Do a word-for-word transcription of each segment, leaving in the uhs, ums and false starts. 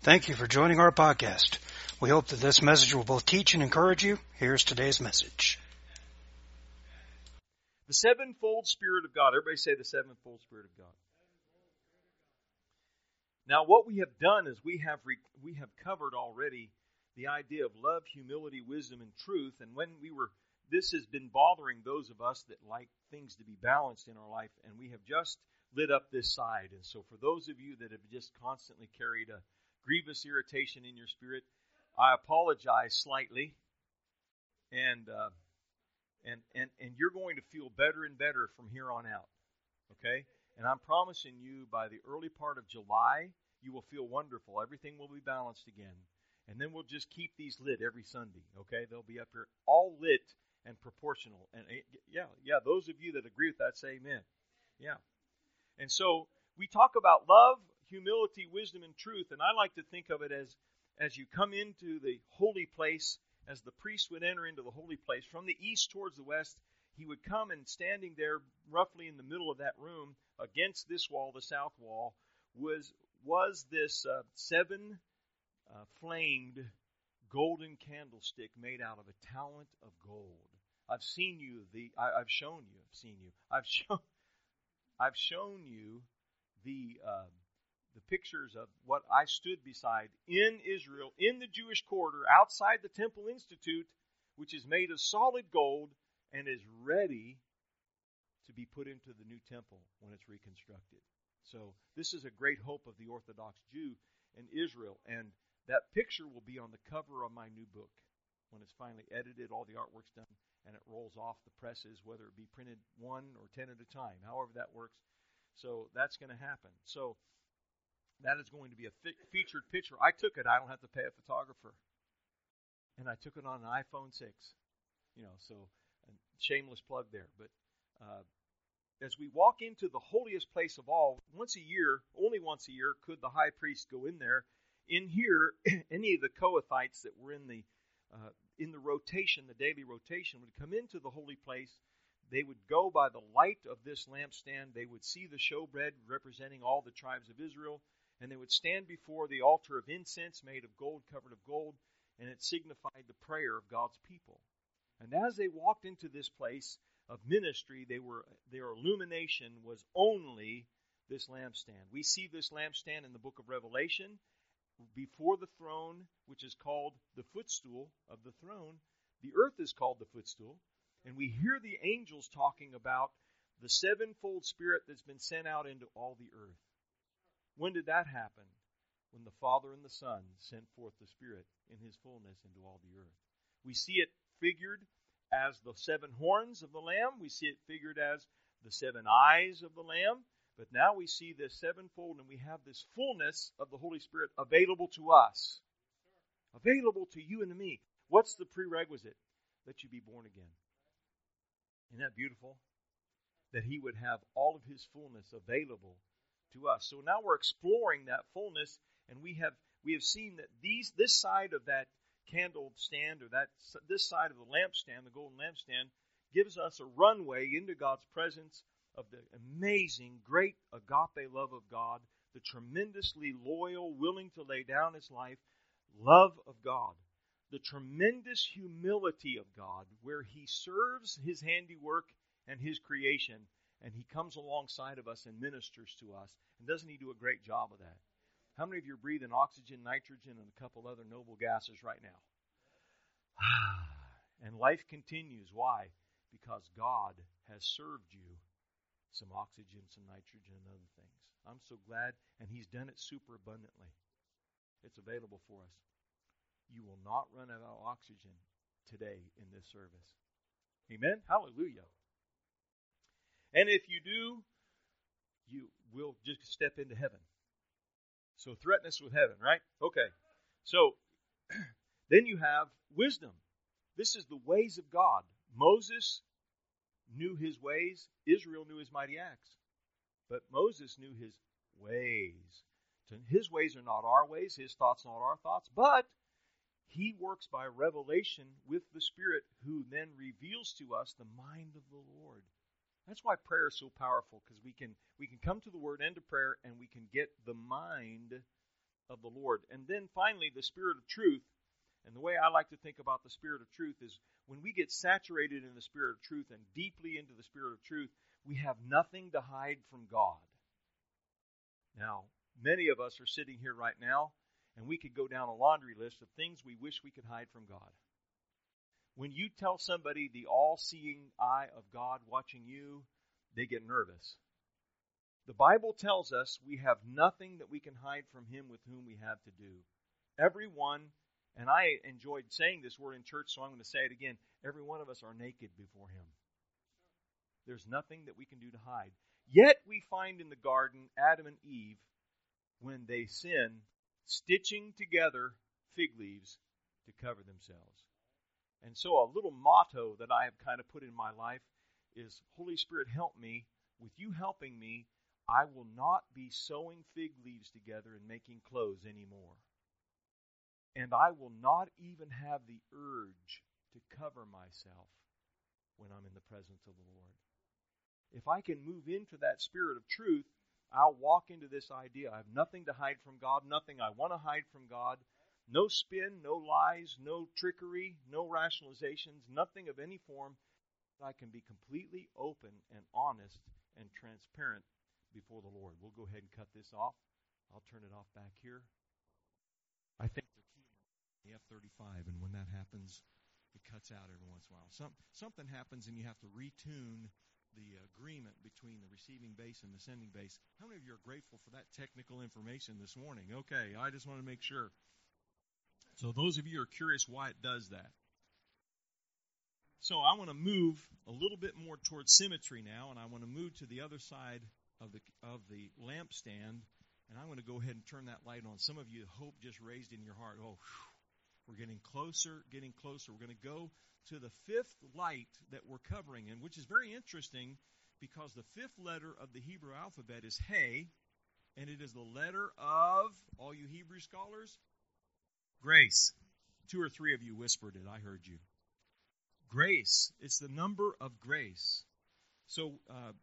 Thank you for joining our podcast. We hope that this message will both teach and encourage you. Here's today's message. The sevenfold Spirit of God. Everybody say the sevenfold Spirit of God. Now, what we have done is we have re- we have covered already the idea of love, humility, wisdom, and truth. And when we were, this has been bothering those of us that like things to be balanced in our life, and we have just lit up this side. And so, for those of you that have just constantly carried a grievous irritation in your spirit, I apologize slightly, and uh, and and and you're going to feel better and better from here on out, okay? And I'm promising you, by the early part of July, you will feel wonderful. Everything will be balanced again, and then we'll just keep these lit every Sunday, okay? They'll be up here all lit and proportional, and yeah, yeah. Those of you that agree with that, say amen. Yeah, and so we talk about love, humility, wisdom, and truth, and I like to think of it as as you come into the holy place, as the priest would enter into the holy place from the east towards the west, he would come, and standing there roughly in the middle of that room against this wall, the south wall, was was this uh, seven uh, flamed golden candlestick made out of a talent of gold. I've seen you the I, I've shown you I've seen you I've shown I've shown you the uh, the pictures of what I stood beside in Israel, in the Jewish quarter, outside the Temple Institute, which is made of solid gold and is ready to be put into the new temple when it's reconstructed. So this is a great hope of the Orthodox Jew in Israel, and that picture will be on the cover of my new book when it's finally edited, all the artwork's done, and it rolls off the presses, whether it be printed one or ten at a time, however that works. So that's going to happen. So that is going to be a fe- featured picture. I took it. I don't have to pay a photographer. And I took it on an iPhone six. You know, so a shameless plug there. But uh, as we walk into the holiest place of all, once a year, only once a year, could the high priest go in there. In here, any of the Kohathites that were in the uh, in the rotation, the daily rotation, would come into the holy place. They would go by the light of this lampstand. They would see the showbread representing all the tribes of Israel. And they would stand before the altar of incense made of gold, covered of gold, and it signified the prayer of God's people. And as they walked into this place of ministry, they were their illumination was only this lampstand. We see this lampstand in the book of Revelation. Before the throne, which is called the footstool of the throne, the earth is called the footstool. And we hear the angels talking about the sevenfold Spirit that's been sent out into all the earth. When did that happen? When the Father and the Son sent forth the Spirit in His fullness into all the earth. We see it figured as the seven horns of the Lamb. We see it figured as the seven eyes of the Lamb. But now we see this sevenfold, and we have this fullness of the Holy Spirit available to us. Available to you and to me. What's the prerequisite? That you be born again. Isn't that beautiful? That He would have all of His fullness available to us. So now we're exploring that fullness, and we have we have seen that these this side of that candle stand, or that this side of the lampstand, the golden lampstand, gives us a runway into God's presence of the amazing, great agape love of God, the tremendously loyal, willing to lay down His life love of God, the tremendous humility of God, where He serves His handiwork and His creation. And He comes alongside of us and ministers to us. And doesn't He do a great job of that? How many of you are breathing oxygen, nitrogen, and a couple other noble gases right now? And life continues. Why? Because God has served you some oxygen, some nitrogen, and other things. I'm so glad. And He's done it super abundantly. It's available for us. You will not run out of oxygen today in this service. Amen? Hallelujah. And if you do, you will just step into heaven. So threaten us with heaven, right? Okay. So then you have wisdom. This is the ways of God. Moses knew His ways. Israel knew His mighty acts. But Moses knew His ways. So His ways are not our ways. His thoughts not our thoughts. But He works by revelation with the Spirit, who then reveals to us the mind of the Lord. That's why prayer is so powerful, because we can we can come to the Word and to prayer, and we can get the mind of the Lord. And then finally, the Spirit of truth. And the way I like to think about the Spirit of truth is when we get saturated in the Spirit of truth and deeply into the Spirit of truth, we have nothing to hide from God. Now, many of us are sitting here right now, and we could go down a laundry list of things we wish we could hide from God. When you tell somebody the all-seeing eye of God watching you, they get nervous. The Bible tells us we have nothing that we can hide from Him with whom we have to do. Everyone, and I enjoyed saying this word in church, so I'm going to say it again. Every one of us are naked before Him. There's nothing that we can do to hide. Yet we find in the garden Adam and Eve, when they sin, stitching together fig leaves to cover themselves. And so a little motto that I have kind of put in my life is, Holy Spirit, help me. With you helping me, I will not be sewing fig leaves together and making clothes anymore. And I will not even have the urge to cover myself when I'm in the presence of the Lord. If I can move into that Spirit of truth, I'll walk into this idea. I have nothing to hide from God, nothing I want to hide from God. No spin, no lies, no trickery, no rationalizations, nothing of any form. I can be completely open and honest and transparent before the Lord. We'll go ahead and cut this off. I'll turn it off back here. I think the key in the F thirty-five, and when that happens, it cuts out every once in a while. Some, something happens and you have to retune the agreement between the receiving base and the sending base. How many of you are grateful for that technical information this morning? Okay, I just want to make sure. So those of you who are curious why it does that. So I want to move a little bit more towards symmetry now, and I want to move to the other side of the of the lampstand, and I'm going to go ahead and turn that light on. Some of you, hope just raised in your heart. Oh, whew, we're getting closer, getting closer. We're going to go to the fifth light that we're covering, and which is very interesting because the fifth letter of the Hebrew alphabet is He, and it is the letter of, all you Hebrew scholars, grace. Two or three of you whispered it. I heard you. Grace. It's the number of grace. So uh,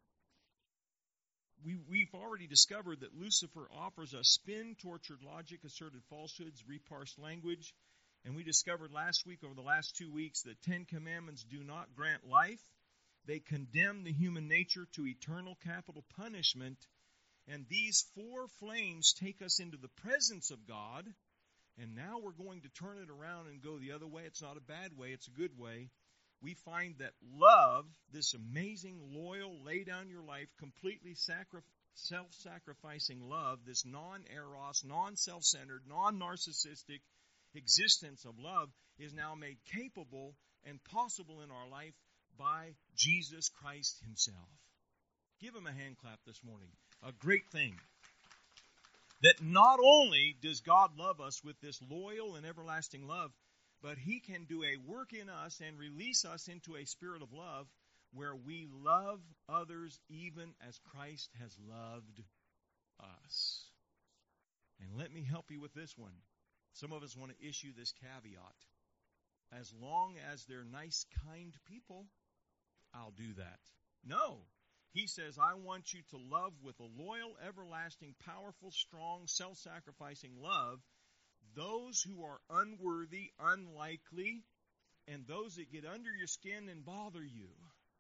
we, we've already discovered that Lucifer offers us spin-tortured logic, asserted falsehoods, reparsed language. And we discovered last week, over the last two weeks, that Ten Commandments do not grant life. They condemn the human nature to eternal capital punishment. And these four flames take us into the presence of God. And now we're going to turn it around and go the other way. It's not a bad way. It's a good way. We find that love, this amazing, loyal, lay down your life, completely sacri- self-sacrificing love, this non-eros, non-self-centered, non-narcissistic existence of love is now made capable and possible in our life by Jesus Christ Himself. Give Him a hand clap this morning. A great thing. That not only does God love us with this loyal and everlasting love, but He can do a work in us and release us into a spirit of love where we love others even as Christ has loved us. And let me help you with this one. Some of us want to issue this caveat. As long as they're nice, kind people, I'll do that. No. He says, I want you to love with a loyal, everlasting, powerful, strong, self-sacrificing love those who are unworthy, unlikely, and those that get under your skin and bother you.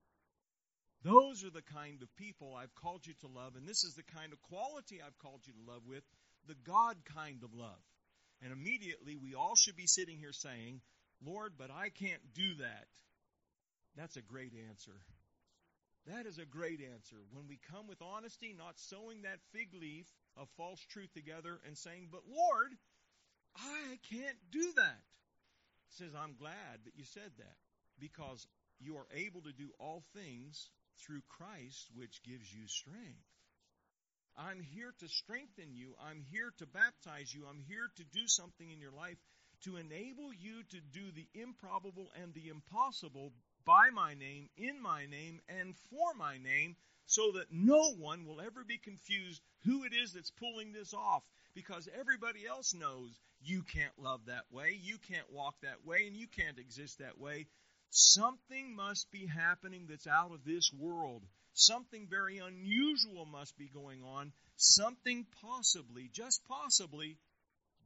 Those are the kind of people I've called you to love, and this is the kind of quality I've called you to love with, the God kind of love. And immediately we all should be sitting here saying, Lord, but I can't do that. That's a great answer. That is a great answer. When we come with honesty, not sewing that fig leaf of false truth together and saying, but Lord, I can't do that. He says, I'm glad that you said that because you are able to do all things through Christ, which gives you strength. I'm here to strengthen you. I'm here to baptize you. I'm here to do something in your life to enable you to do the improbable and the impossible by my name, in my name, and for my name, so that no one will ever be confused who it is that's pulling this off, because everybody else knows you can't love that way, you can't walk that way, and you can't exist that way. Something must be happening that's out of this world. Something very unusual must be going on. Something possibly, just possibly,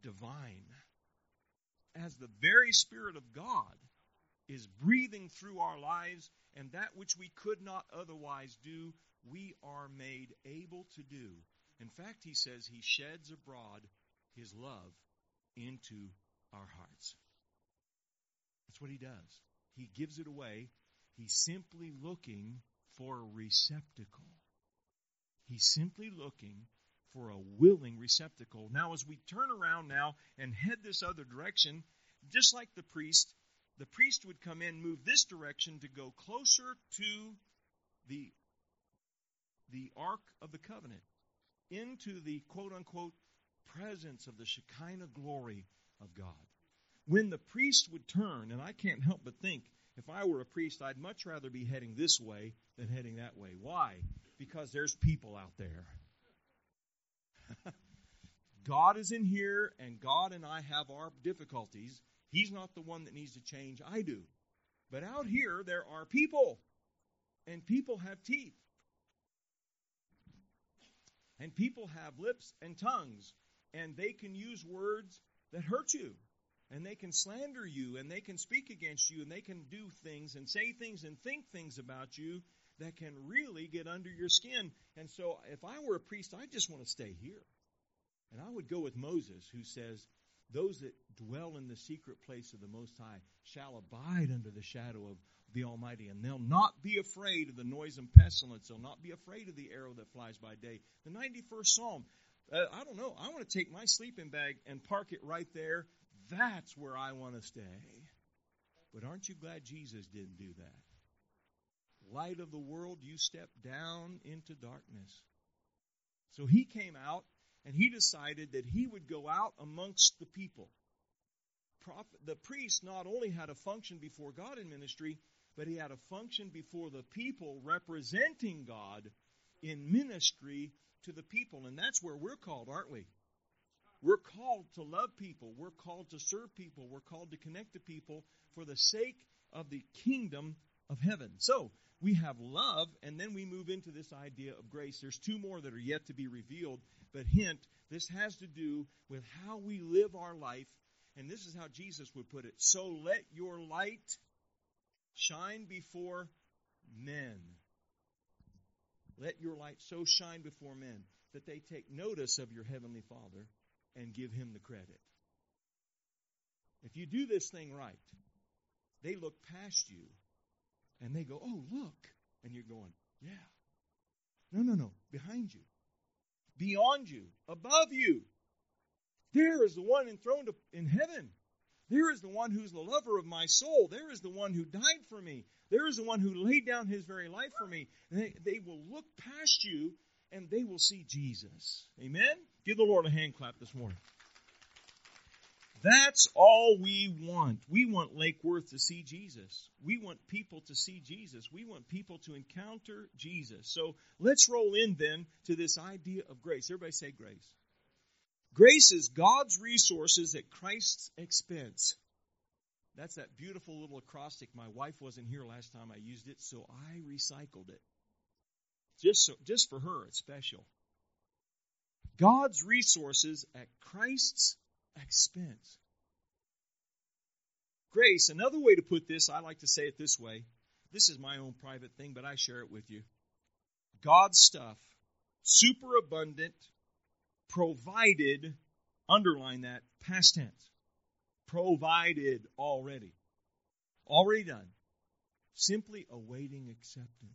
divine. As the very Spirit of God is breathing through our lives, and that which we could not otherwise do, we are made able to do. In fact, he says he sheds abroad his love into our hearts. That's what he does. He gives it away. He's simply looking for a receptacle. He's simply looking for a willing receptacle. Now, as we turn around now and head this other direction, just like the priest, the priest would come in, move this direction to go closer to the, the Ark of the Covenant, into the quote-unquote presence of the Shekinah glory of God. When the priest would turn, and I can't help but think, if I were a priest, I'd much rather be heading this way than heading that way. Why? Because there's people out there. God is in here, and God and I have our difficulties. He's not the one that needs to change. I do. But out here, there are people, and people have teeth. And people have lips and tongues, and they can use words that hurt you, and they can slander you, and they can speak against you, and they can do things and say things and think things about you that can really get under your skin. And so if I were a priest, I'd just want to stay here. And I would go with Moses, who says, those that dwell in the secret place of the Most High shall abide under the shadow of the Almighty, and they'll not be afraid of the noise and pestilence. They'll not be afraid of the arrow that flies by day. The ninety-first Psalm, uh, I don't know, I want to take my sleeping bag and park it right there. That's where I want to stay. But aren't you glad Jesus didn't do that? Light of the world, you step down into darkness. So he came out, and he decided that he would go out amongst the people. Prophet, the priest not only had a function before God in ministry, but he had a function before the people representing God in ministry to the people. And that's where we're called, aren't we? We're called to love people. We're called to serve people. We're called to connect to people for the sake of the kingdom of heaven. So we have love, and then we move into this idea of grace. There's two more that are yet to be revealed, but hint, this has to do with how we live our life. And this is how Jesus would put it. So let your light shine before men. Let your light so shine before men that they take notice of your heavenly Father and give him the credit. If you do this thing right, they look past you and they go, oh, look. And you're going, yeah. No, no, no. Behind you. Beyond you. Above you. There is the one enthroned in heaven. There is the one who's the lover of my soul. There is the one who died for me. There is the one who laid down his very life for me. And they, they will look past you and they will see Jesus. Amen? Give the Lord a hand clap this morning. That's all we want. We want Lake Worth to see Jesus. We want people to see Jesus. We want people to encounter Jesus. So let's roll in then to this idea of grace. Everybody say grace. Grace is God's resources at Christ's expense. That's that beautiful little acrostic. My wife wasn't here last time I used it, so I recycled it. Just, so, just for her, it's special. God's resources at Christ's expense. Grace, another way to put this, I like to say it this way. This is my own private thing, but I share it with you. God's stuff, superabundant, provided, underline that, past tense. Provided already. Already done. Simply awaiting acceptance.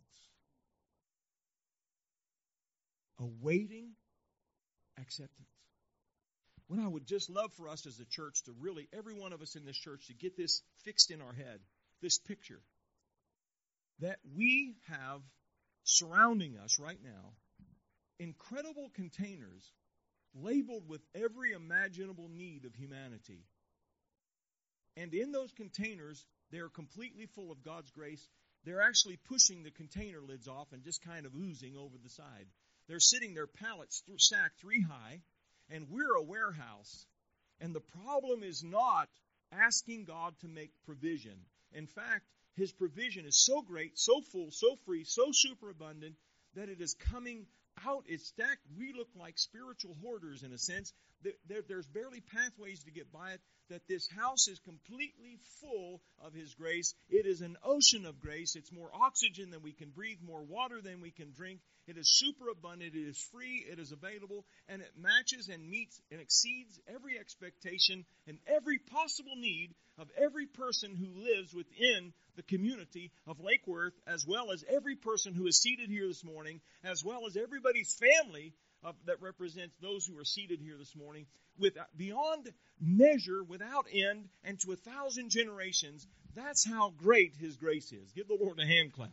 Awaiting acceptance. What I would just love for us as a church to really, every one of us in this church, to get this fixed in our head, this picture, that we have surrounding us right now incredible containers labeled with every imaginable need of humanity. And in those containers, they're completely full of God's grace. They're actually pushing the container lids off and just kind of oozing over the side. They're sitting there pallets stacked three high, and we're a warehouse. And the problem is not asking God to make provision. In fact, his provision is so great, so full, so free, so superabundant that it is coming out. It's stacked. We look like spiritual hoarders in a sense, there, there's barely pathways to get by it, that this house is completely full of His grace. It is an ocean of grace. It's more oxygen than we can breathe, more water than we can drink. It is super abundant. It is free. It is available. And it matches and meets and exceeds every expectation and every possible need of every person who lives within the community of Lake Worth, as well as every person who is seated here this morning, as well as everybody's family of, that represents those who are seated here this morning, with beyond measure, without end, and to a thousand generations. That's how great His grace is. Give the Lord a hand clap.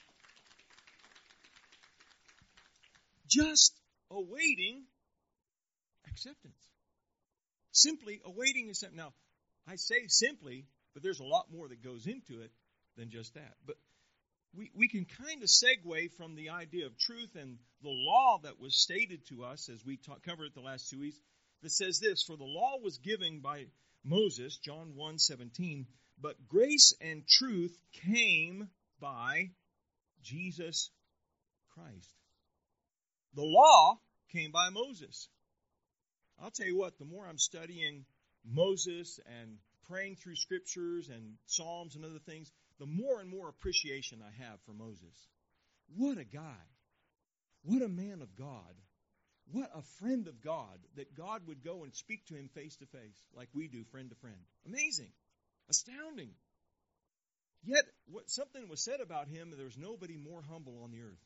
Just awaiting acceptance. Simply awaiting acceptance. Now, I say simply, but there's a lot more that goes into it than just that. But we, we can kind of segue from the idea of truth and the law that was stated to us, as we talk, covered it the last two weeks, that says this: for the law was given by Moses, John one seventeen, but grace and truth came by Jesus Christ. The law came by Moses. I'll tell you what, the more I'm studying Moses and praying through scriptures and Psalms and other things, the more and more appreciation I have for Moses. What a guy. What a man of God. What a friend of God, that God would go and speak to him face to face like we do, friend to friend. Amazing. Astounding. Yet, what, something was said about him, and there was nobody more humble on the earth.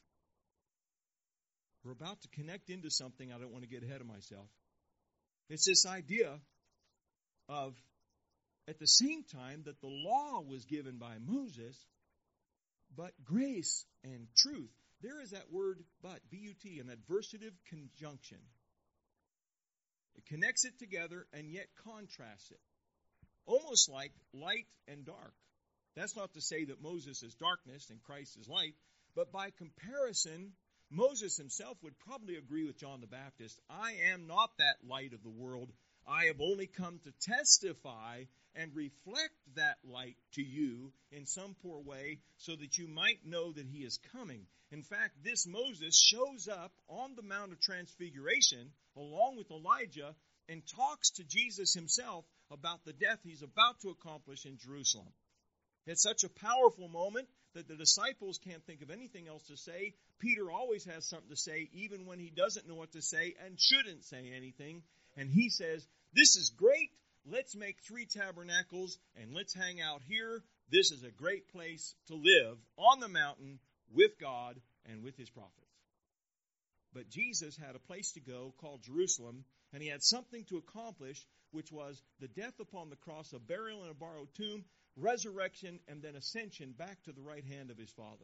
We're about to connect into something. I don't want to get ahead of myself. It's this idea of, at the same time that the law was given by Moses, but grace and truth. There is that word but, B U T, an adversative conjunction. It connects it together and yet contrasts it. Almost like light and dark. That's not to say that Moses is darkness and Christ is light, but by comparison, Moses himself would probably agree with John the Baptist. I am not that light of the world. I have only come to testify and reflect that light to you in some poor way so that you might know that he is coming. In fact, this Moses shows up on the Mount of Transfiguration along with Elijah and talks to Jesus himself about the death he's about to accomplish in Jerusalem. It's such a powerful moment that the disciples can't think of anything else to say. Peter always has something to say, even when he doesn't know what to say and shouldn't say anything. And he says, this is great. Let's make three tabernacles and let's hang out here. This is a great place to live on the mountain with God and with his prophets. But Jesus had a place to go called Jerusalem, and he had something to accomplish, which was the death upon the cross, a burial in a borrowed tomb, resurrection, and then ascension back to the right hand of his Father.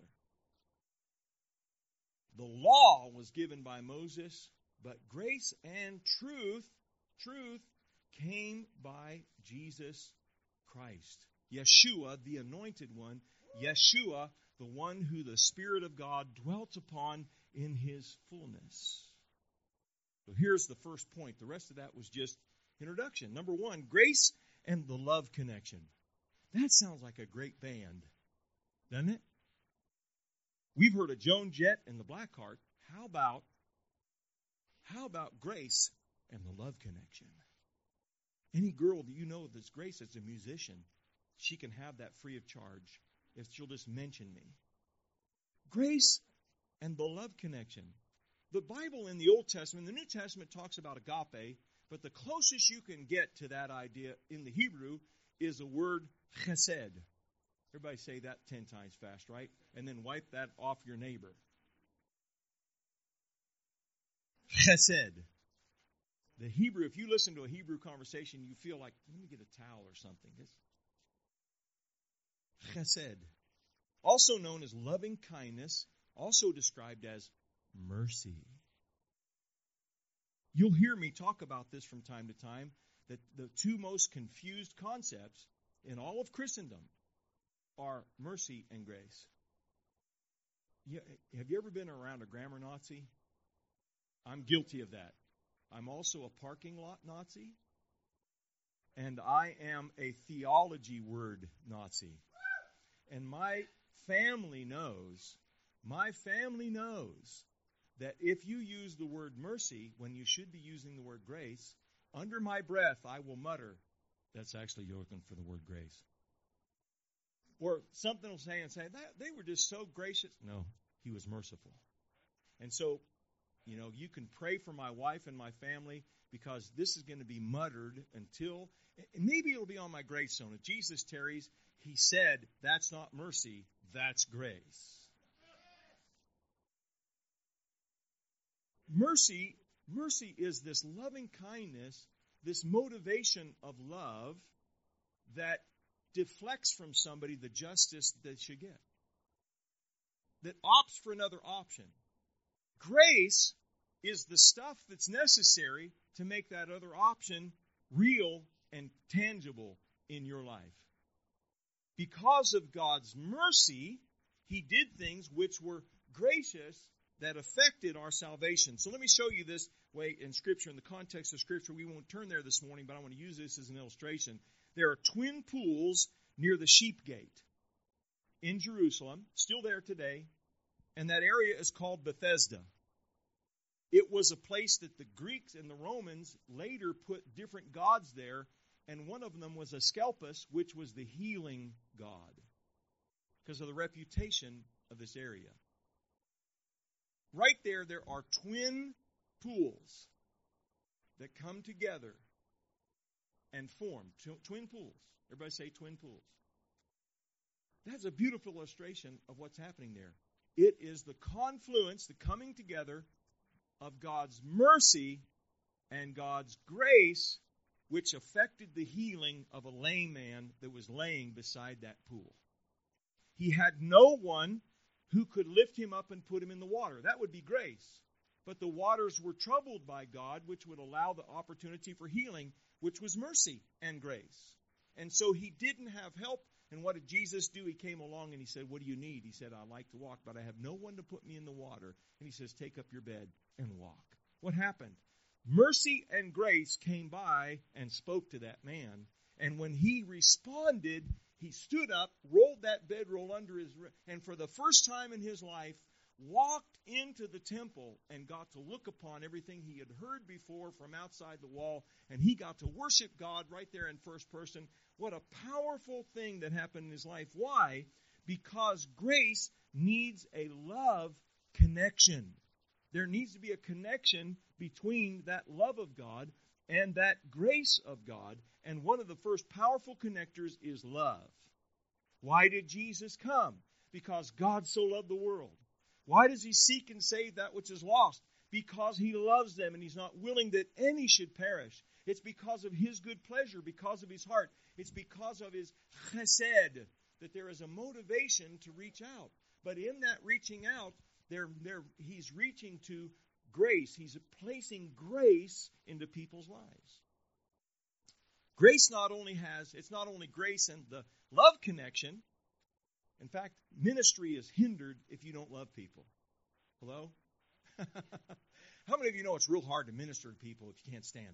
The law was given by Moses, but grace and truth, truth came by Jesus Christ. Yeshua, the anointed one. Yeshua, the one who the Spirit of God dwelt upon in his fullness. So here's the first point. The rest of that was just introduction. Number one, grace and the love connection. That sounds like a great band, doesn't it? We've heard of Joan Jett and the Blackheart. How about, how about grace and the love connection? Any girl that you know that's grace as a musician, she can have that free of charge if she'll just mention me. Grace and the love connection. The Bible in the Old Testament, the New Testament talks about agape, but the closest you can get to that idea in the Hebrew is the word chesed. Everybody say that ten times fast, right? And then wipe that off your neighbor. Chesed. The Hebrew, if you listen to a Hebrew conversation, you feel like, let me get a towel or something. It's chesed. Also known as loving kindness, also described as mercy. You'll hear me talk about this from time to time, that the two most confused concepts in all of Christendom are mercy and grace. You, have you ever been around a grammar Nazi? I'm guilty of that. I'm also a parking lot Nazi, and I am a theology word Nazi. And my family knows, my family knows that if you use the word mercy when you should be using the word grace, under my breath, I will mutter. That's actually looking for the word grace. Or something will say and say, that, they were just so gracious. No, he was merciful. And so, you know, you can pray for my wife and my family because this is going to be muttered until, and maybe it'll be on my gravestone. If Jesus tarries, he said, that's not mercy, that's grace. Mercy, mercy is this loving kindness, this motivation of love that deflects from somebody the justice they should get, that opts for another option. Grace is the stuff that's necessary to make that other option real and tangible in your life. Because of God's mercy, he did things which were gracious that affected our salvation. So let me show you this way in Scripture, in the context of Scripture. We won't turn there this morning, but I want to use this as an illustration. There are twin pools near the Sheep Gate in Jerusalem, still there today, and that area is called Bethesda. It was a place that the Greeks and the Romans later put different gods there, and one of them was Asclepius, which was the healing god, because of the reputation of this area. Right there, there are twin pools that come together and form. Twin pools. Everybody say twin pools. That's a beautiful illustration of what's happening there. It is the confluence, the coming together of God's mercy and God's grace, which affected the healing of a lame man that was laying beside that pool. He had no one who could lift him up and put him in the water. That would be grace. But the waters were troubled by God, which would allow the opportunity for healing, which was mercy and grace. And so he didn't have help. And what did Jesus do? He came along and he said, what do you need? He said, I like to walk, but I have no one to put me in the water. And he says, take up your bed and walk. What happened? Mercy and grace came by and spoke to that man. And when he responded, he stood up, rolled that bedroll under his, and for the first time in his life, walked into the temple and got to look upon everything he had heard before from outside the wall, and he got to worship God right there in first person. What a powerful thing that happened in his life. Why? Because grace needs a love connection. There needs to be a connection between that love of God and that grace of God, and one of the first powerful connectors is love. Why did Jesus come? Because God so loved the world. Why does he seek and save that which is lost? Because he loves them and he's not willing that any should perish. It's because of his good pleasure, because of his heart. It's because of his chesed that there is a motivation to reach out. But in that reaching out, there, there, he's reaching to grace. He's placing grace into people's lives. Grace not only has, it's not only grace and the love connection. In fact, ministry is hindered if you don't love people. Hello? How many of you know it's real hard to minister to people if you can't stand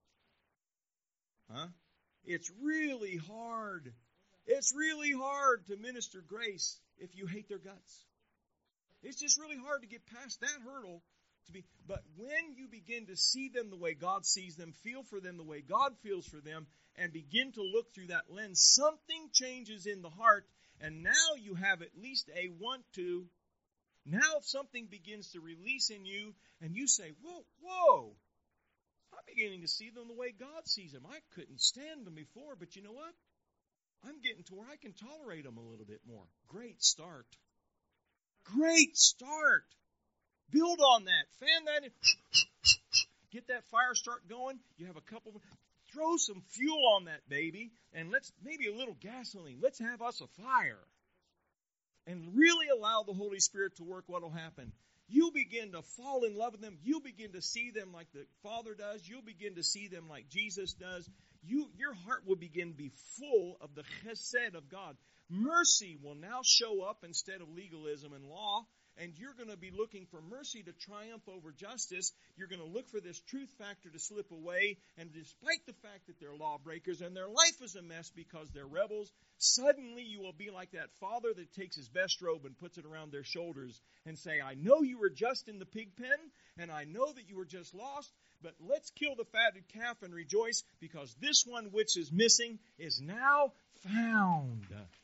them? Huh? It's really hard. It's really hard to minister grace if you hate their guts. It's just really hard to get past that hurdle. To be, but when you begin to see them the way God sees them, feel for them the way God feels for them, and begin to look through that lens, something changes in the heart, and now you have at least a want to. Now something begins to release in you, and you say, whoa, whoa, I'm beginning to see them the way God sees them. I couldn't stand them before, but you know what? I'm getting to where I can tolerate them a little bit more. Great start. Great start. Build on that. Fan that in. Get that fire start going. You have a couple of... Throw some fuel on that baby, and let's maybe a little gasoline. Let's have us a fire. And really allow the Holy Spirit to work. What will happen? You'll begin to fall in love with them. You'll begin to see them like the Father does. You'll begin to see them like Jesus does. You, your heart will begin to be full of the chesed of God. Mercy will now show up instead of legalism and law. And you're going to be looking for mercy to triumph over justice. You're going to look for this truth factor to slip away. And despite the fact that they're lawbreakers and their life is a mess because they're rebels, suddenly you will be like that father that takes his best robe and puts it around their shoulders and say, I know you were just in the pig pen, and I know that you were just lost, But let's kill the fatted calf and rejoice, because this one which is missing is now found.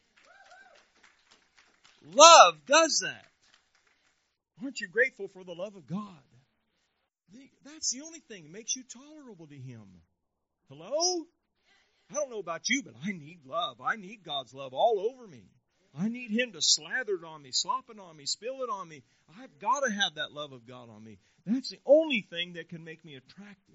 Love does that. Aren't you grateful for the love of God? That's the only thing that makes you tolerable to Him. Hello? I don't know about you, but I need love. I need God's love all over me. I need Him to slather it on me, slop it on me, spill it on me. I've got to have that love of God on me. That's the only thing that can make me attractive.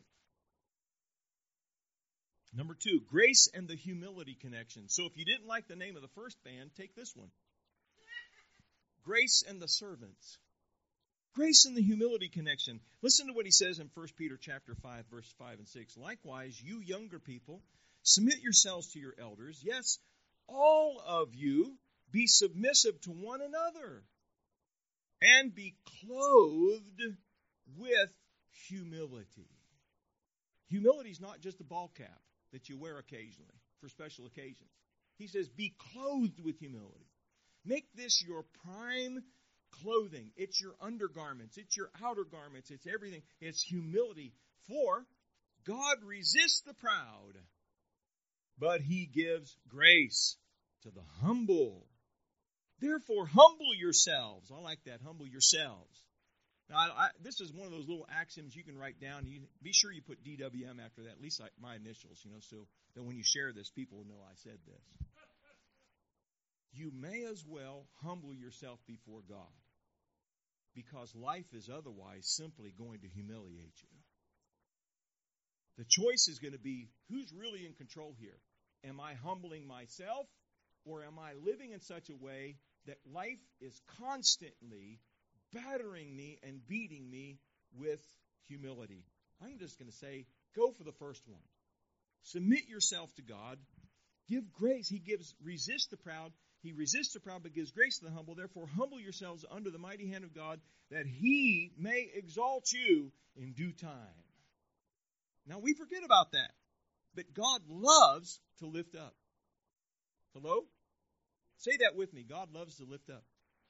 Number two, grace and the humility connection. So if you didn't like the name of the first band, take this one. Grace and the servants. Grace and the humility connection. Listen to what he says in First Peter chapter five, verse five and six. Likewise, you younger people, submit yourselves to your elders. Yes, all of you be submissive to one another, and be clothed with humility. Humility is not just a ball cap that you wear occasionally for special occasions. He says, be clothed with humility. Make this your prime clothing. It's your undergarments. It's your outer garments. It's everything. It's humility. For God resists the proud, but He gives grace to the humble. Therefore, humble yourselves. I like that. Humble yourselves. Now, I, I, this is one of those little axioms you can write down. You, be sure you put D W M after that, at least like my initials, you know, so that when you share this, people will know I said this. You may as well humble yourself before God, because life is otherwise simply going to humiliate you. The choice is going to be, who's really in control here? Am I humbling myself, or am I living in such a way that life is constantly battering me and beating me with humility? I'm just going to say, go for the first one. Submit yourself to God. Give grace. He gives, resist the proud. He resists the proud, but gives grace to the humble. Therefore, humble yourselves under the mighty hand of God, that He may exalt you in due time. Now, we forget about that. But God loves to lift up. Hello? Say that with me. God loves to lift up.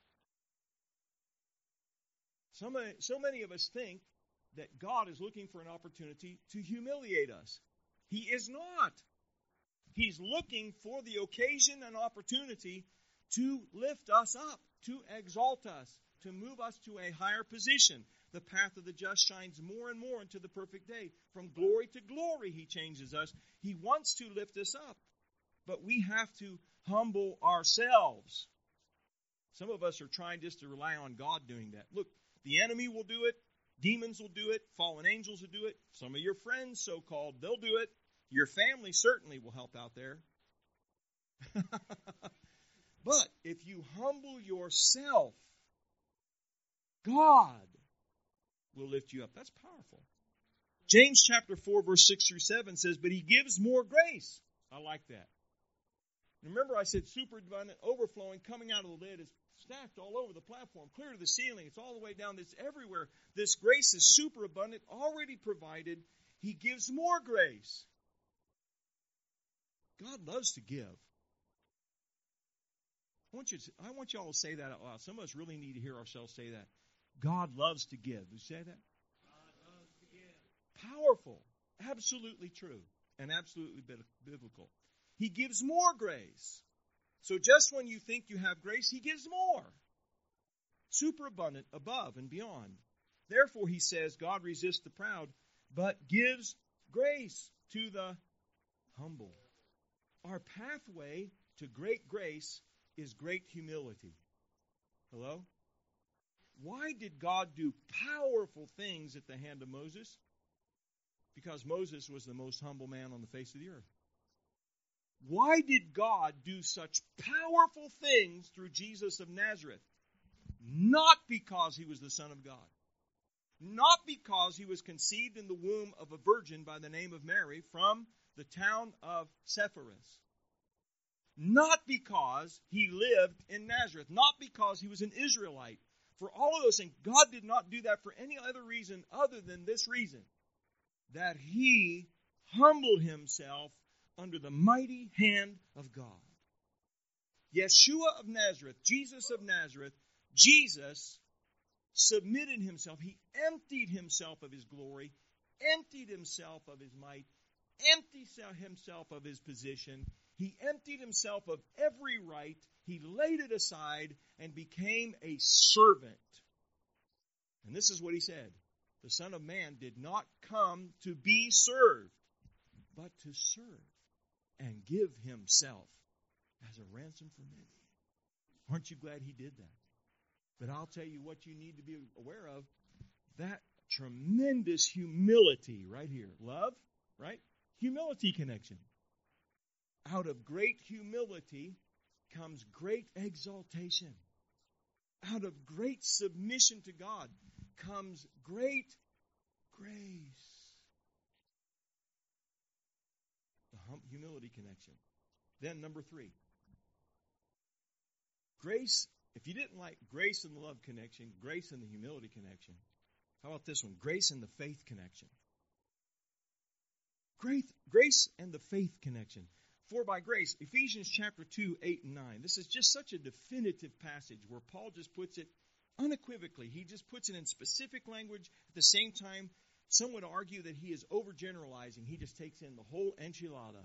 So many, so many of us think that God is looking for an opportunity to humiliate us. He is not. He's looking for the occasion and opportunity to lift us up, to exalt us, to move us to a higher position. The path of the just shines more and more into the perfect day. From glory to glory, He changes us. He wants to lift us up, but we have to humble ourselves. Some of us are trying just to rely on God doing that. Look, the enemy will do it. Demons will do it. Fallen angels will do it. Some of your friends, so-called, they'll do it. Your family certainly will help out there. But if you humble yourself, God will lift you up. That's powerful. James chapter four, verse six through seven says, but He gives more grace. I like that. Remember I said superabundant, overflowing, coming out of the lid is stacked all over the platform, clear to the ceiling. It's all the way down. It's everywhere. This grace is superabundant, already provided. He gives more grace. God loves to give. I want you to, I want you all to say that out loud. Some of us really need to hear ourselves say that. God loves to give. Did you say that? God loves to give. Powerful. Absolutely true. And absolutely biblical. He gives more grace. So just when you think you have grace, He gives more. Superabundant, above and beyond. Therefore, He says, God resists the proud, but gives grace to the humble. Our pathway to great grace is great humility. Hello? Why did God do powerful things at the hand of Moses? Because Moses was the most humble man on the face of the earth. Why did God do such powerful things through Jesus of Nazareth? Not because He was the Son of God. Not because He was conceived in the womb of a virgin by the name of Mary from the town of Sepphoris. Not because He lived in Nazareth. Not because He was an Israelite. For all of those things, God did not do that for any other reason other than this reason. That He humbled Himself under the mighty hand of God. Yeshua of Nazareth, Jesus of Nazareth, Jesus submitted Himself. He emptied Himself of His glory, emptied himself of his might, emptied himself of his position. He emptied himself of every right. He laid it aside and became a servant. And this is what he said. The Son of Man did not come to be served, but to serve and give himself as a ransom for many. Aren't you glad he did that? But I'll tell you what you need to be aware of. That tremendous humility right here. Love, right? Humility connection. Out of great humility comes great exaltation. Out of great submission to God comes great grace. The hum- humility connection. Then number three. Grace, if you didn't like grace and the love connection, grace and the humility connection, how about this one? Grace and the faith connection. Grace, grace and the faith connection. For by grace, Ephesians chapter two, eight and nine. This is just such a definitive passage where Paul just puts it unequivocally. He just puts it in specific language. At the same time, some would argue that he is overgeneralizing. He just takes in the whole enchilada.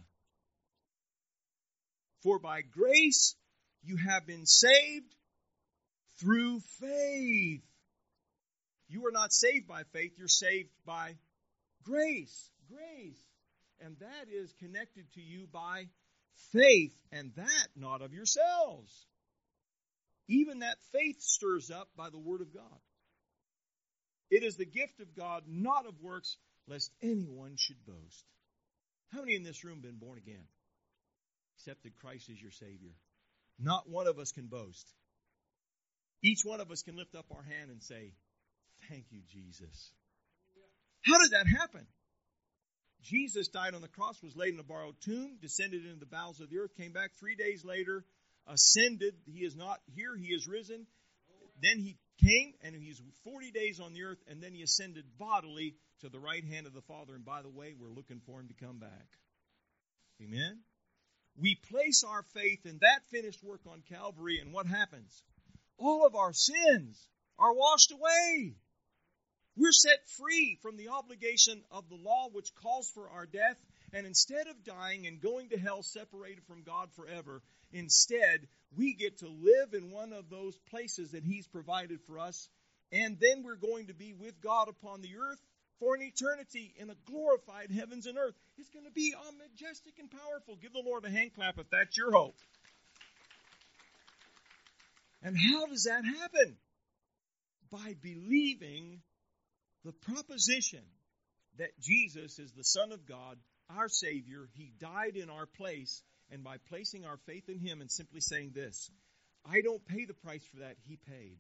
For by grace you have been saved through faith. You are not saved by faith. You're saved by grace. Grace. And that is connected to you by faith. And that not of yourselves. Even that faith stirs up by the word of God. It is the gift of God, not of works, lest anyone should boast. How many in this room have been born again? Accepted Christ as your Savior. Not one of us can boast. Each one of us can lift up our hand and say, thank you, Jesus. How did that happen? Jesus died on the cross, was laid in a borrowed tomb, descended into the bowels of the earth, came back three days later, ascended. He is not here. He is risen. Then he came, and he's forty days on the earth, and then he ascended bodily to the right hand of the Father. And by the way, we're looking for him to come back. Amen? We place our faith in that finished work on Calvary, and what happens? All of our sins are washed away. We're set free from the obligation of the law which calls for our death. And instead of dying and going to hell separated from God forever, instead we get to live in one of those places that He's provided for us. And then we're going to be with God upon the earth for an eternity in a glorified heavens and earth. It's going to be all majestic and powerful. Give the Lord a hand clap if that's your hope. And how does that happen? By believing the proposition that Jesus is the Son of God, our Savior. He died in our place. And by placing our faith in Him and simply saying this, I don't pay the price for that. He paid.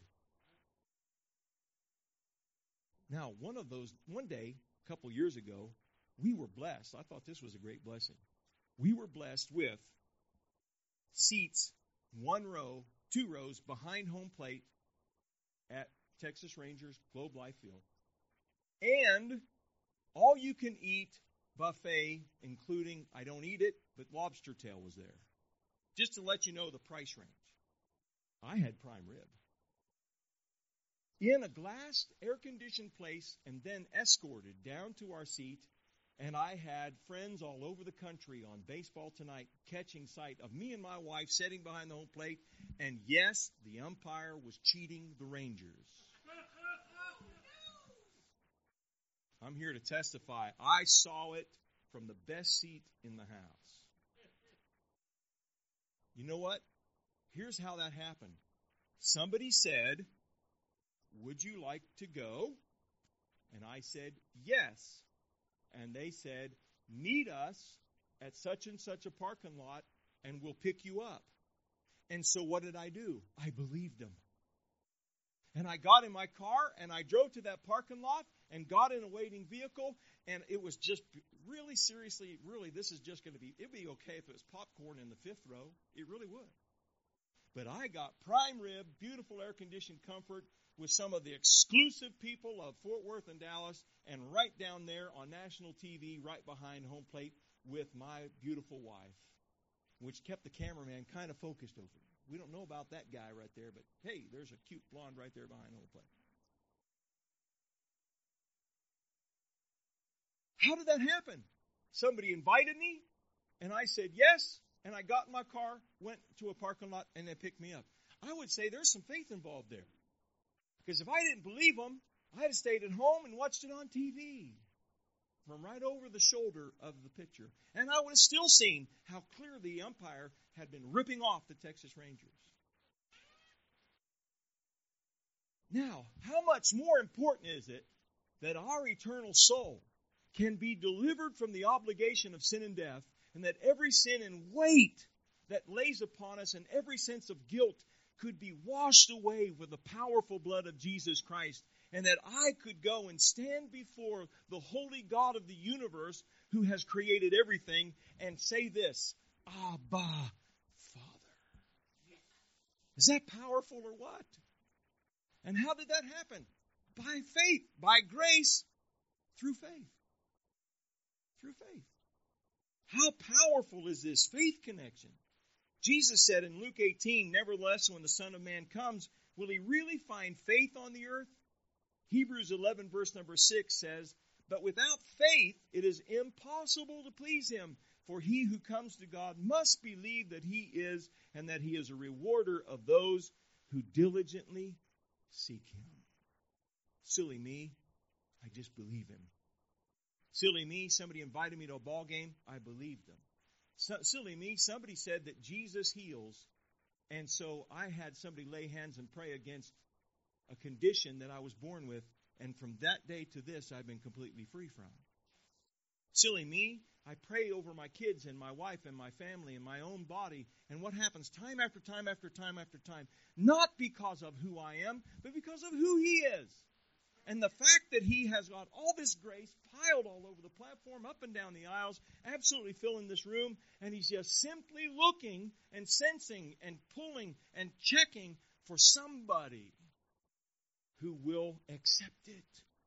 Now, one of those, one day, a couple years ago, we were blessed. I thought this was a great blessing. We were blessed with seats, one row, two rows behind home plate at Texas Rangers Globe Life Field. And all you can eat buffet, including, I don't eat it, but lobster tail was there. Just to let you know the price range. I had prime rib. In a glassed, air-conditioned place, and then escorted down to our seat, and I had friends all over the country on Baseball Tonight catching sight of me and my wife sitting behind the home plate, and yes, the umpire was cheating the Rangers. I'm here to testify. I saw it from the best seat in the house. You know what? Here's how that happened. Somebody said, would you like to go? And I said, yes. And they said, meet us at such and such a parking lot and we'll pick you up. And so what did I do? I believed them. And I got in my car and I drove to that parking lot and got in a waiting vehicle, and it was just really, seriously, really, this is just going to be, it'd be okay if it was popcorn in the fifth row. It really would. But I got prime rib, beautiful air-conditioned comfort with some of the exclusive people of Fort Worth and Dallas, and right down there on national T V, right behind home plate with my beautiful wife, which kept the cameraman kind of focused over me. We don't know about that guy right there, but hey, there's a cute blonde right there behind home plate. How did that happen? Somebody invited me, and I said yes, and I got in my car, went to a parking lot, and they picked me up. I would say there's some faith involved there. Because if I didn't believe them, I'd have stayed at home and watched it on T V from right over the shoulder of the pitcher. And I would have still seen how clear the umpire had been ripping off the Texas Rangers. Now, how much more important is it that our eternal soul can be delivered from the obligation of sin and death, and that every sin and weight that lays upon us and every sense of guilt could be washed away with the powerful blood of Jesus Christ, and that I could go and stand before the holy God of the universe who has created everything and say this, Abba, Father. Is that powerful or what? And how did that happen? By faith, by grace, through faith. Through faith. How powerful is this faith connection? Jesus said in Luke eighteen, nevertheless, when the Son of Man comes, will he really find faith on the earth? Hebrews eleven, verse number six says, but without faith it is impossible to please him, for he who comes to God must believe that he is, and that he is a rewarder of those who diligently seek him. Silly me, I just believe him. Silly me, somebody invited me to a ball game, I believed them. So, silly me, somebody said that Jesus heals, and so I had somebody lay hands and pray against a condition that I was born with, and from that day to this, I've been completely free from. Silly me, I pray over my kids and my wife and my family and my own body, and what happens time after time after time after time, not because of who I am, but because of who he is. And the fact that he has got all this grace piled all over the platform, up and down the aisles, absolutely filling this room, and he's just simply looking and sensing and pulling and checking for somebody who will accept it,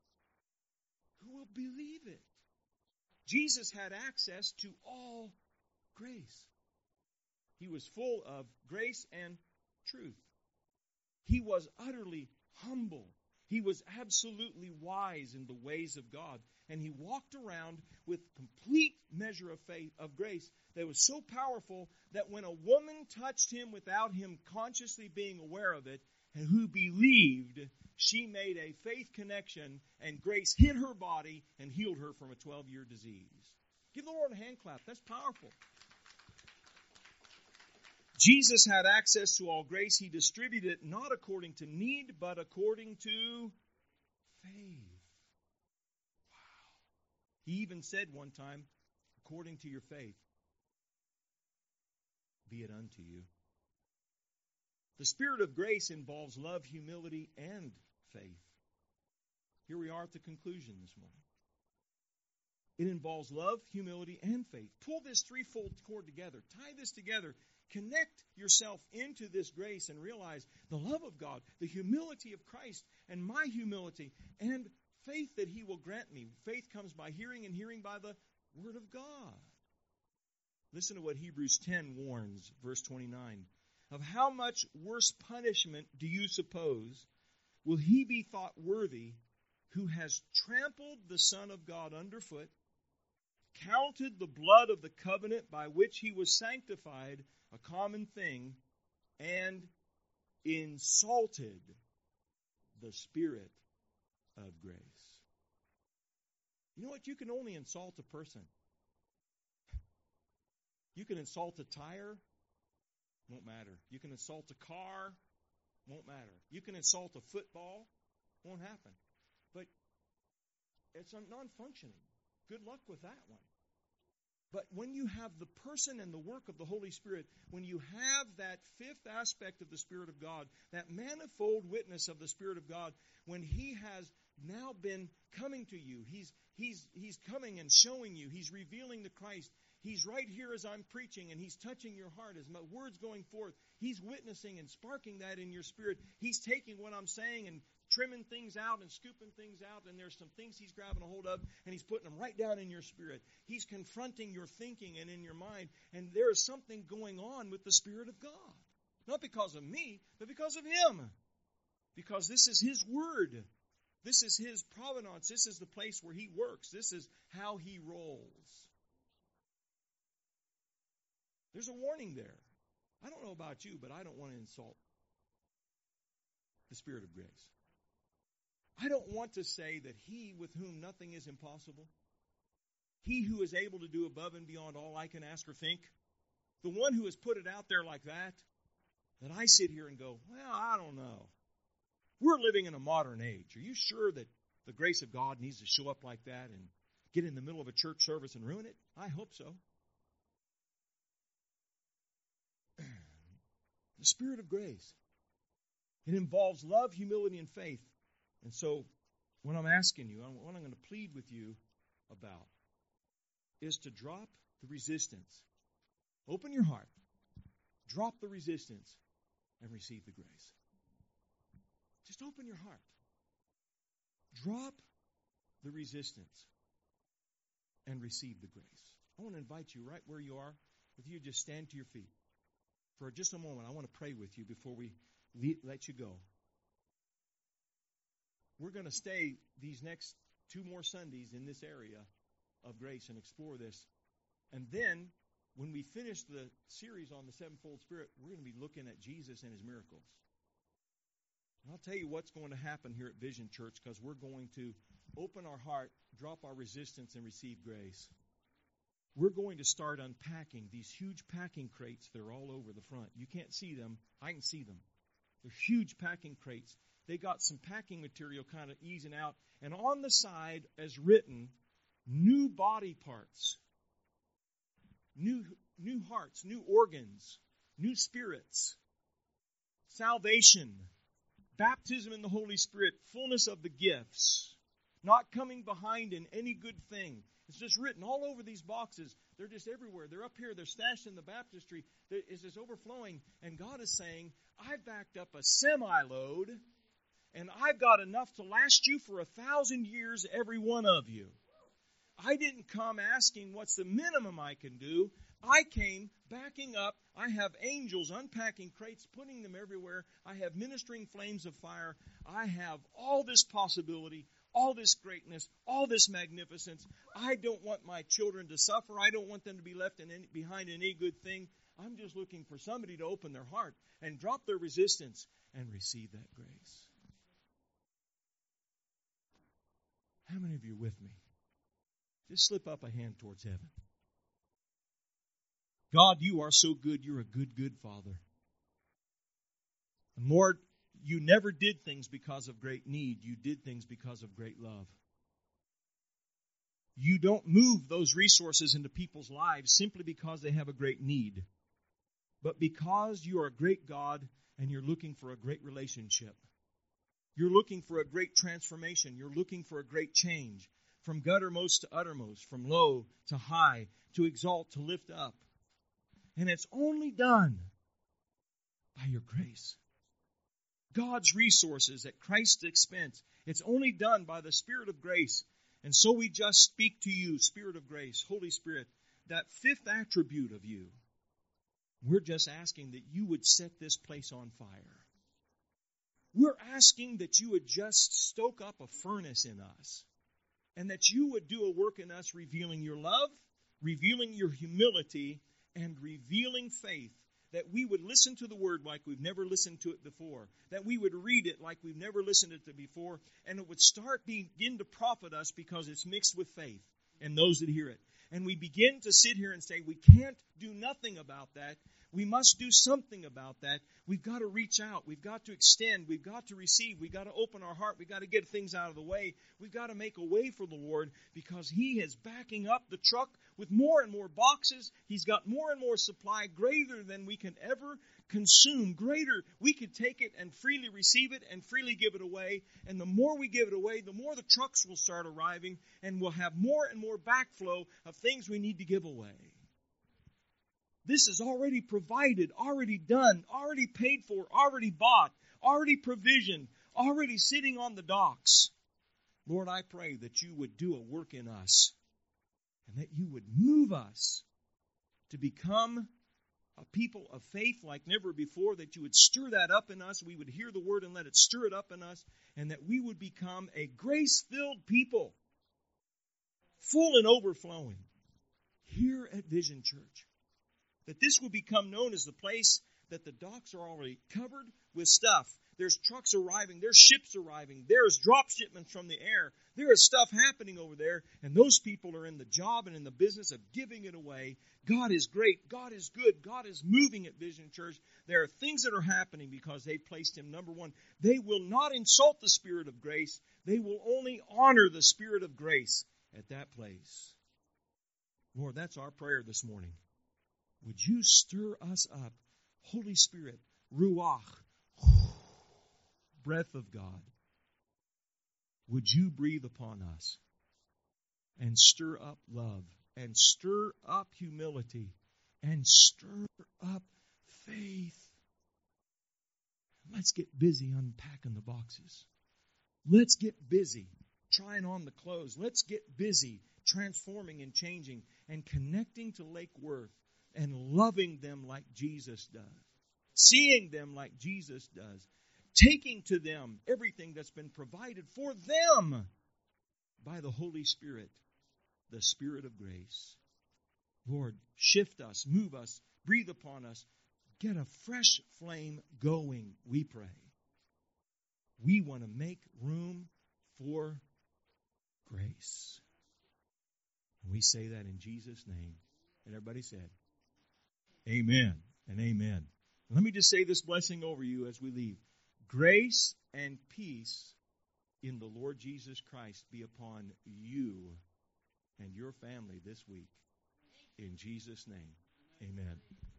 who will believe it. Jesus had access to all grace. He was full of grace and truth. He was utterly humble. He was absolutely wise in the ways of God. And he walked around with complete measure of faith, of grace, that was so powerful that when a woman touched him without him consciously being aware of it, and who believed, she made a faith connection, and grace hit her body and healed her from a twelve-year disease. Give the Lord a hand clap. That's powerful. Jesus had access to all grace. He distributed it not according to need, but according to faith. Wow. He even said one time, according to your faith, be it unto you. The Spirit of grace involves love, humility, and faith. Here we are at the conclusion this morning. It involves love, humility, and faith. Pull this threefold cord together. Tie this together. Connect yourself into this grace and realize the love of God, the humility of Christ, and my humility, and faith that he will grant me. Faith comes by hearing, and hearing by the Word of God. Listen to what Hebrews ten warns, verse twenty-nine. Of how much worse punishment do you suppose will he be thought worthy who has trampled the Son of God underfoot, counted the blood of the covenant by which he was sanctified a common thing, and insulted the Spirit of grace? You know what? You can only insult a person. You can insult a tire, won't matter. You can insult a car, won't matter. You can insult a football, won't happen. But it's non-functioning. Good luck with that one. But when you have the person and the work of the Holy Spirit, when you have that fifth aspect of the Spirit of God, that manifold witness of the Spirit of God, when he has now been coming to you, he's he's he's coming and showing you, he's revealing the Christ. He's right here as I'm preaching, and he's touching your heart as my words going forth. He's witnessing and sparking that in your spirit. He's taking what I'm saying and trimming things out and scooping things out, and there's some things he's grabbing a hold of, and he's putting them right down in your spirit. He's confronting your thinking and in your mind, and there is something going on with the Spirit of God. Not because of me, but because of him. Because this is his word. This is His provenance. This is the place where He works. This is how He rolls. There's a warning there. I don't know about you, but I don't want to insult the Spirit of grace. I don't want to say that He with whom nothing is impossible, He who is able to do above and beyond all I can ask or think, the one who has put it out there like that, that I sit here and go, well, I don't know. We're living in a modern age. Are you sure that the grace of God needs to show up like that and get in the middle of a church service and ruin it? I hope so. The Spirit of grace. It involves love, humility, and faith. And so, what I'm asking you, what I'm going to plead with you about, is to drop the resistance. Open your heart. Drop the resistance and receive the grace. Just open your heart. Drop the resistance and receive the grace. I want to invite you right where you are, if you just stand to your feet. For just a moment, I want to pray with you before we let you go. We're going to stay these next two more Sundays in this area of grace and explore this. And then, when we finish the series on the sevenfold Spirit, we're going to be looking at Jesus and His miracles. And I'll tell you what's going to happen here at Vision Church, because we're going to open our heart, drop our resistance, and receive grace. We're going to start unpacking these huge packing crates that are all over the front. You can't see them. I can see them. They're huge packing crates. They got some packing material kind of easing out. And on the side, as written, new body parts, new, new hearts, new organs, new spirits, salvation, baptism in the Holy Spirit, fullness of the gifts, not coming behind in any good thing. It's just written all over these boxes. They're just everywhere. They're up here. They're stashed in the baptistry. It's just overflowing. And God is saying, I backed up a semi-load, and I've got enough to last you for a thousand years, every one of you. I didn't come asking what's the minimum I can do. I came backing up. I have angels unpacking crates, putting them everywhere. I have ministering flames of fire. I have all this possibility, all this greatness, all this magnificence. I don't want my children to suffer. I don't want them to be left in any, behind in any good thing. I'm just looking for somebody to open their heart and drop their resistance and receive that grace. How many of you are with me? Just slip up a hand towards heaven. God, you are so good. You're a good, good Father. And Lord, you never did things because of great need. You did things because of great love. You don't move those resources into people's lives simply because they have a great need, but because you are a great God and you're looking for a great relationship. You're looking for a great transformation. You're looking for a great change. From guttermost to uttermost, from low to high, to exalt, to lift up. And it's only done by your grace. God's resources at Christ's expense. It's only done by the Spirit of grace. And so we just speak to you, Spirit of grace, Holy Spirit, that fifth attribute of you. We're just asking that you would set this place on fire. We're asking that you would just stoke up a furnace in us. And that you would do a work in us revealing your love, revealing your humility, and revealing faith. That we would listen to the Word like we've never listened to it before. That we would read it like we've never listened to it before. And it would start begin to profit us because it's mixed with faith and those that hear it. And we begin to sit here and say, we can't do nothing about that. We must do something about that. We've got to reach out. We've got to extend. We've got to receive. We've got to open our heart. We've got to get things out of the way. We've got to make a way for the Lord because He is backing up the truck with more and more boxes. He's got more and more supply, greater than we can ever consume. Greater. We could take it and freely receive it and freely give it away. And the more we give it away, the more the trucks will start arriving and we'll have more and more backflow of things we need to give away. This is already provided, already done, already paid for, already bought, already provisioned, already sitting on the docks. Lord, I pray that you would do a work in us and that you would move us to become a people of faith like never before, that you would stir that up in us. We would hear the word and let it stir it up in us, and that we would become a grace-filled people, full and overflowing, here at Vision Church. That this will become known as the place that the docks are already covered with stuff. There's trucks arriving. There's ships arriving. There's drop shipments from the air. There is stuff happening over there, and those people are in the job and in the business of giving it away. God is great. God is good. God is moving at Vision Church. There are things that are happening because they've placed Him number one. They will not insult the Spirit of grace. They will only honor the Spirit of grace at that place. Lord, that's our prayer this morning. Would you stir us up? Holy Spirit, Ruach, breath of God, would you breathe upon us and stir up love and stir up humility and stir up faith? Let's get busy unpacking the boxes. Let's get busy trying on the clothes. Let's get busy transforming and changing and connecting to Lake Worth and loving them like Jesus does, seeing them like Jesus does, taking to them everything that's been provided for them by the Holy Spirit, the Spirit of grace. Lord, shift us, move us, breathe upon us, get a fresh flame going, we pray. We want to make room for grace. And we say that in Jesus' name. And everybody said, amen and amen. Let me just say this blessing over you as we leave. Grace and peace in the Lord Jesus Christ be upon you and your family this week. In Jesus' name, amen.